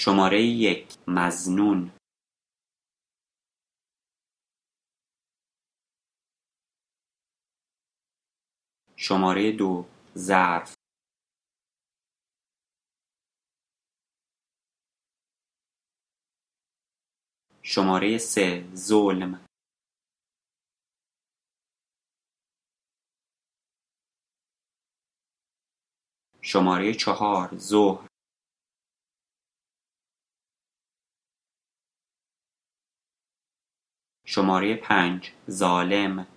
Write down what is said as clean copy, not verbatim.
شماره 1 مظنون. شماره 2 ظرف. شماره 3 ظلم. شماره 4 ظهر. شماره 5 ظالم.